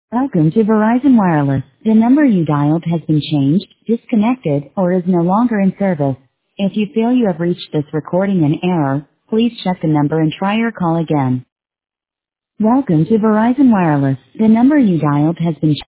Welcome to Verizon Wireless. The number you dialed has been changed, disconnected, or is no longer in service. If you feel you have reached this recording in error, please check the number and try your call again. Welcome to Verizon Wireless. The number you dialed has been